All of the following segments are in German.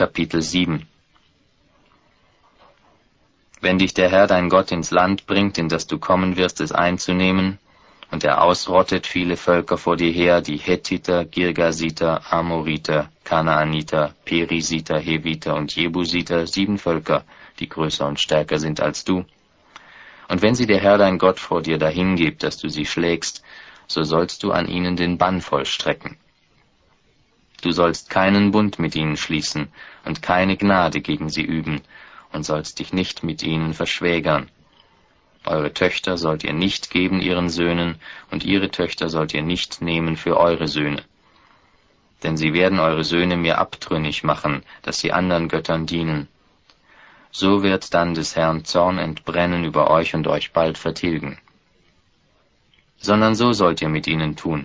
Kapitel 7. Wenn dich der Herr dein Gott ins Land bringt, in das du kommen wirst, es einzunehmen, und er ausrottet viele Völker vor dir her, die Hethiter, Girgasiter, Amoriter, Kanaaniter, Perisiter, Heviter und Jebusiter, 7 Völker, die größer und stärker sind als du. Und wenn sie der Herr dein Gott vor dir dahingibt, dass du sie schlägst, so sollst du an ihnen den Bann vollstrecken. Du sollst keinen Bund mit ihnen schließen und keine Gnade gegen sie üben und sollst dich nicht mit ihnen verschwägern. Eure Töchter sollt ihr nicht geben ihren Söhnen, und ihre Töchter sollt ihr nicht nehmen für eure Söhne. Denn sie werden eure Söhne mir abtrünnig machen, dass sie anderen Göttern dienen. So wird dann des Herrn Zorn entbrennen über euch und euch bald vertilgen. Sondern so sollt ihr mit ihnen tun.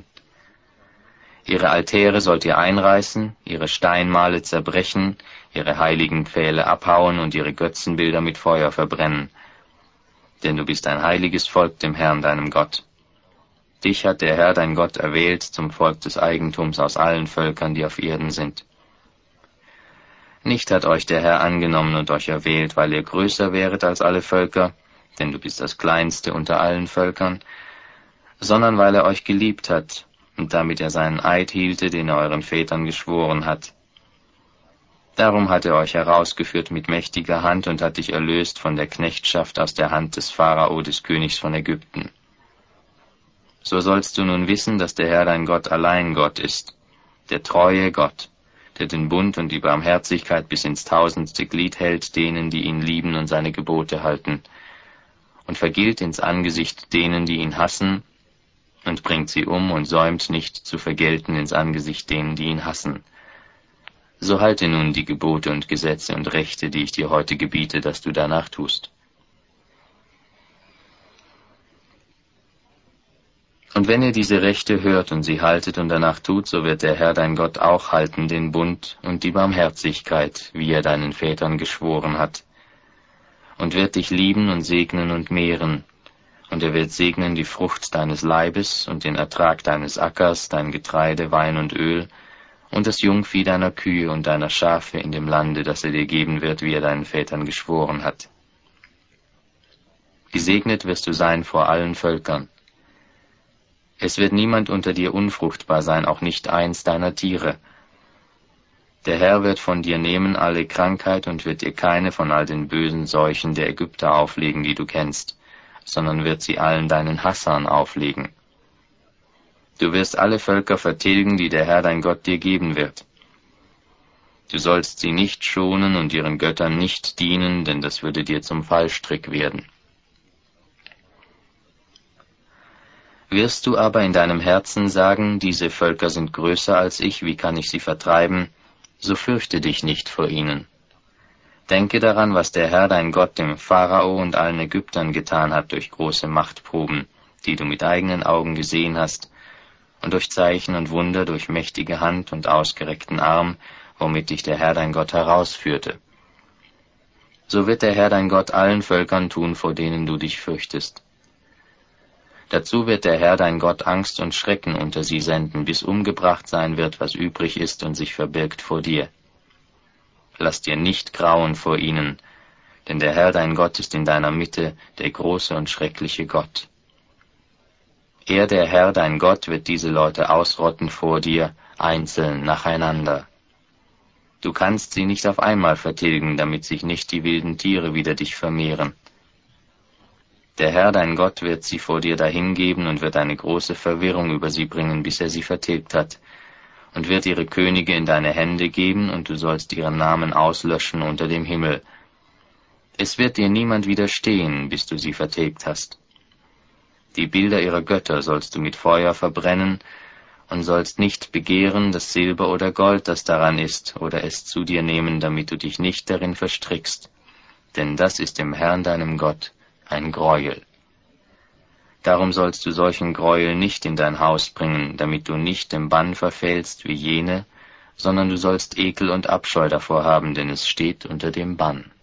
Ihre Altäre sollt ihr einreißen, ihre Steinmale zerbrechen, ihre heiligen Pfähle abhauen und ihre Götzenbilder mit Feuer verbrennen. Denn du bist ein heiliges Volk dem Herrn, deinem Gott. Dich hat der Herr, dein Gott, erwählt zum Volk des Eigentums aus allen Völkern, die auf Erden sind. Nicht hat euch der Herr angenommen und euch erwählt, weil ihr größer wäret als alle Völker, denn du bist das Kleinste unter allen Völkern, sondern weil er euch geliebt hat, und damit er seinen Eid hielte, den er euren Vätern geschworen hat. Darum hat er euch herausgeführt mit mächtiger Hand und hat dich erlöst von der Knechtschaft aus der Hand des Pharao, des Königs von Ägypten. So sollst du nun wissen, dass der Herr dein Gott allein Gott ist, der treue Gott, der den Bund und die Barmherzigkeit bis ins 1000. Glied hält denen, die ihn lieben und seine Gebote halten, und vergilt ins Angesicht denen, die ihn hassen, und bringt sie um und säumt nicht zu vergelten ins Angesicht denen, die ihn hassen. So halte nun die Gebote und Gesetze und Rechte, die ich dir heute gebiete, dass du danach tust. Und wenn ihr diese Rechte hört und sie haltet und danach tut, so wird der Herr dein Gott auch halten den Bund und die Barmherzigkeit, wie er deinen Vätern geschworen hat, und wird dich lieben und segnen und mehren, und er wird segnen die Frucht deines Leibes und den Ertrag deines Ackers, dein Getreide, Wein und Öl, und das Jungvieh deiner Kühe und deiner Schafe in dem Lande, das er dir geben wird, wie er deinen Vätern geschworen hat. Gesegnet wirst du sein vor allen Völkern. Es wird niemand unter dir unfruchtbar sein, auch nicht eins deiner Tiere. Der Herr wird von dir nehmen alle Krankheit und wird dir keine von all den bösen Seuchen der Ägypter auflegen, die du kennst, sondern wird sie allen deinen Hassern auflegen. Du wirst alle Völker vertilgen, die der Herr dein Gott dir geben wird. Du sollst sie nicht schonen und ihren Göttern nicht dienen, denn das würde dir zum Fallstrick werden. Wirst du aber in deinem Herzen sagen, diese Völker sind größer als ich, wie kann ich sie vertreiben, so fürchte dich nicht vor ihnen. Denke daran, was der Herr dein Gott dem Pharao und allen Ägyptern getan hat durch große Machtproben, die du mit eigenen Augen gesehen hast, und durch Zeichen und Wunder, durch mächtige Hand und ausgereckten Arm, womit dich der Herr dein Gott herausführte. So wird der Herr dein Gott allen Völkern tun, vor denen du dich fürchtest. Dazu wird der Herr dein Gott Angst und Schrecken unter sie senden, bis umgebracht sein wird, was übrig ist und sich verbirgt vor dir. Lass dir nicht grauen vor ihnen, denn der Herr dein Gott ist in deiner Mitte, der große und schreckliche Gott. Er, der Herr dein Gott, wird diese Leute ausrotten vor dir, einzeln, nacheinander. Du kannst sie nicht auf einmal vertilgen, damit sich nicht die wilden Tiere wider dich vermehren. Der Herr dein Gott wird sie vor dir dahingeben und wird eine große Verwirrung über sie bringen, bis er sie vertilgt hat, und wird ihre Könige in deine Hände geben, und du sollst ihren Namen auslöschen unter dem Himmel. Es wird dir niemand widerstehen, bis du sie vertilgt hast. Die Bilder ihrer Götter sollst du mit Feuer verbrennen, und sollst nicht begehren das Silber oder Gold, das daran ist, oder es zu dir nehmen, damit du dich nicht darin verstrickst, denn das ist dem Herrn deinem Gott ein Greuel. Darum sollst du solchen Greuel nicht in dein Haus bringen, damit du nicht dem Bann verfällst wie jene, sondern du sollst Ekel und Abscheu davor haben, denn es steht unter dem Bann.